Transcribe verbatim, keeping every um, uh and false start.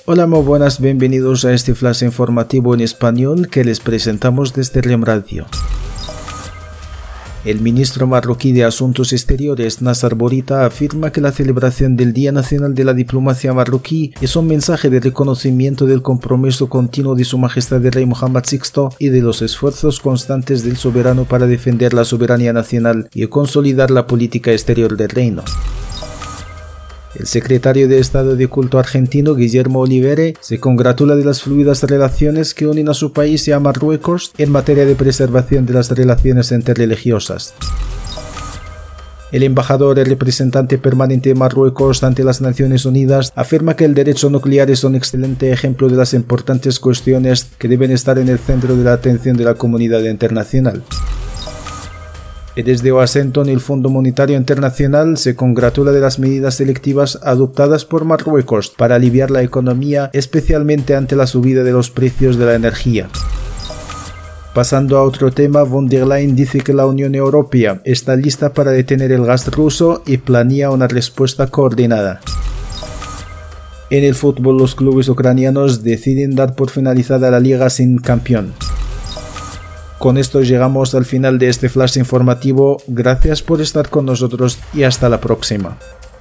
Hola, muy buenas, bienvenidos a este flash informativo en español que les presentamos desde REM Radio. El ministro marroquí de Asuntos Exteriores, Nasser Bourita, afirma que la celebración del Día Nacional de la Diplomacia Marroquí es un mensaje de reconocimiento del compromiso continuo de Su Majestad el Rey Mohammed sexto y de los esfuerzos constantes del soberano para defender la soberanía nacional y consolidar la política exterior del reino. El secretario de Estado de Culto argentino, Guillermo Olivere, se congratula de las fluidas relaciones que unen a su país y a Marruecos en materia de preservación de las relaciones interreligiosas. El embajador y representante permanente de Marruecos ante las Naciones Unidas afirma que el derecho nuclear es un excelente ejemplo de las importantes cuestiones que deben estar en el centro de la atención de la comunidad internacional. Y desde Washington, el Fondo Monetario Internacional se congratula de las medidas selectivas adoptadas por Marruecos para aliviar la economía, especialmente ante la subida de los precios de la energía. Pasando a otro tema, von der Leyen dice que la Unión Europea está lista para detener el gas ruso y planea una respuesta coordinada. En el fútbol, los clubes ucranianos deciden dar por finalizada la liga sin campeón. Con esto llegamos al final de este flash informativo. Gracias por estar con nosotros y hasta la próxima.